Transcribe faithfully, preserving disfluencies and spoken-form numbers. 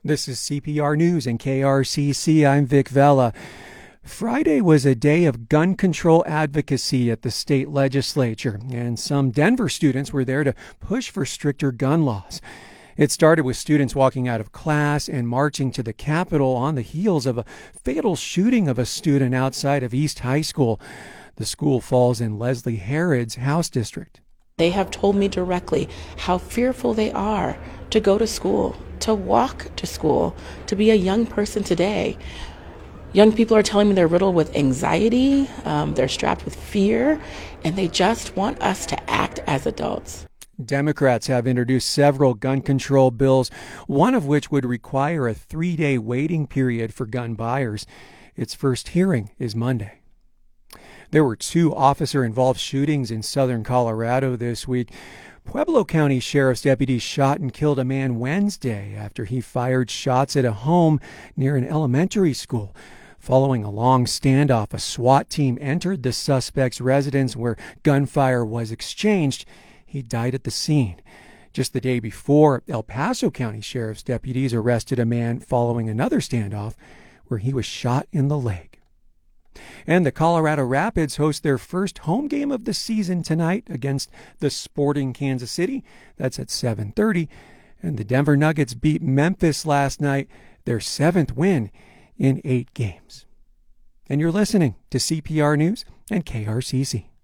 This is C P R News and K R C C. I'm Vic Vela. Friday was a day of gun control advocacy at the state legislature, and some Denver students were there to push for stricter gun laws. It started with students walking out of class and marching to the Capitol on the heels of a fatal shooting of a student outside of East High School. The school falls in Leslie Herod's House District. They have told me directly how fearful they are to go to school, to walk to school, to be a young person today. Young people are telling me they're riddled with anxiety, um, they're strapped with fear, and they just want us to act as adults. Democrats have introduced several gun control bills, one of which would require a three-day waiting period for gun buyers. Its first hearing is Monday. There were two officer-involved shootings in southern Colorado this week. Pueblo County Sheriff's deputies shot and killed a man Wednesday after he fired shots at a home near an elementary school. Following a long standoff, a SWAT team entered the suspect's residence where gunfire was exchanged. He died at the scene. Just the day before, El Paso County Sheriff's deputies arrested a man following another standoff where he was shot in the leg. And the Colorado Rapids host their first home game of the season tonight against the Sporting Kansas City. That's at seven thirty. And the Denver Nuggets beat Memphis last night, their seventh win in eight games. And you're listening to C P R News and K R C C.